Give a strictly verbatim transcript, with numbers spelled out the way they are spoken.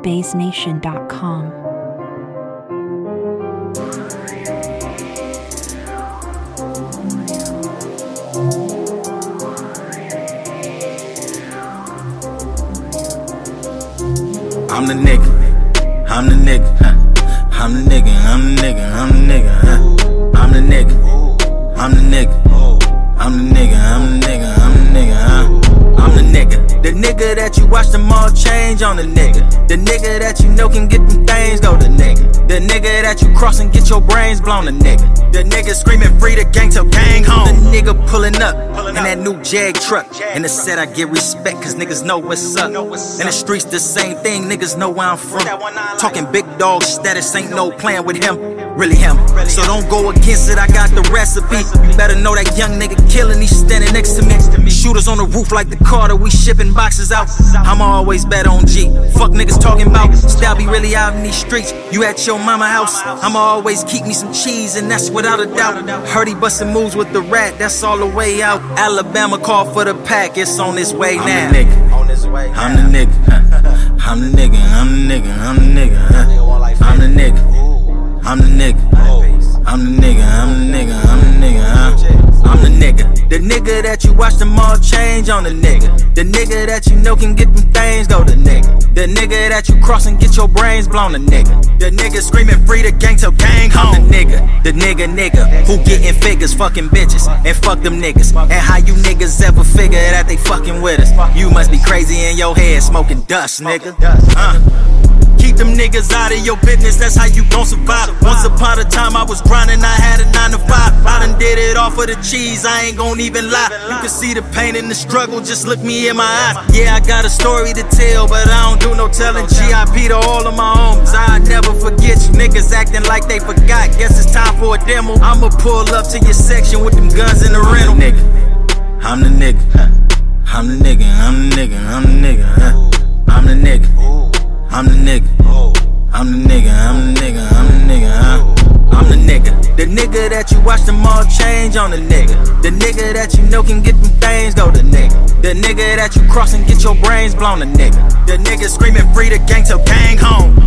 bass nation dot com. I'm the nigga, I'm the nigga, huh? I'm the nigga, I'm the nigga, I'm the nigga, huh? I'm the nigga, I'm the nigga, I'm the nigga, I'm the nigga, I'm the nigga, huh? I'm the nigga, the nigga that you watch them all change on the nigga. The nigga that you know can get them things go the nigga. The nigga that you cross and get your brains blown the nigga. The nigga screaming free the gang till gang home. The nigga pulling up in that new Jag truck. In the set I get respect cause niggas know what's up. In the streets the same thing, niggas know where I'm from. Talking big dog status, ain't no playing with him. Really him, so don't go against it, I got the recipe. You better know that young nigga killing, he's standing next to me. Shooters on the roof like the Carter, we shipping boxes out. I'ma always bet on G. Fuck niggas talking about, style be really out in these streets. You at your mama house, I'ma always keep me some cheese, and that's without a doubt. Heard he bustin' moves with the rat, that's all the way out. Alabama call for the pack, it's on its way now. I'm the nigga, I'm the nigga, I'm the nigga, I'm the nigga, I'm the nigga, I'm the nigga. I'm the nigga, I'm the nigga, I'm the nigga, I'm the nigga, huh? I'm the nigga, the nigga that you watch them all change on the nigga. The nigga that you know can get them things go the nigga. The nigga that you cross and get your brains blown the nigga. The nigga screaming free the gang till gang home. I'm the nigga, the nigga nigga, who getting figures, fucking bitches, and fuck them niggas. And how you niggas ever figure that they fucking with us? You must be crazy in your head, smoking dust, nigga. Uh. Keep them niggas out of your business, that's how you gon' survive. Once upon a time I was grinding, I had a nine to five. I done did it all for the cheese, I ain't gon' even lie. You can see the pain and the struggle, just look me in my eyes. Yeah, I got a story to tell, but I don't do no telling. G I P to all of my homies, I never forget you. Niggas acting like they forgot, guess it's time for a demo. I'ma pull up to your section with them guns in the rental. I'm the nigga, I'm the nigga, I'm the nigga, I'm the nigga, huh? I'm the nigga. I'm the nigga, I'm the nigga, I'm the nigga, I'm the nigga, huh? I'm the nigga, the nigga that you watch them all change on the nigga. The nigga that you know can get them things go the nigga. The nigga that you cross and get your brains blown the nigga. The nigga screaming free the gang till gang home.